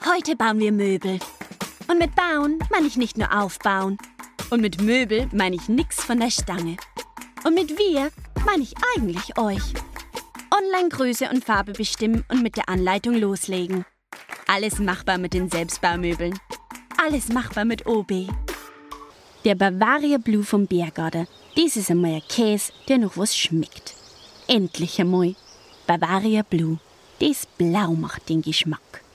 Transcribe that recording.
Heute bauen wir Möbel. Und mit bauen meine ich nicht nur aufbauen. Und mit Möbel meine ich nix von der Stange. Und mit wir meine ich eigentlich euch. Online Größe und Farbe bestimmen und mit der Anleitung loslegen. Alles machbar mit den Selbstbaumöbeln. Alles machbar mit OB. Der Bavaria Blue vom Biergarten. Dies ist einmal ein Käse, der noch was schmeckt. Endlich einmal. Bavaria Blue. Das Blau macht den Geschmack.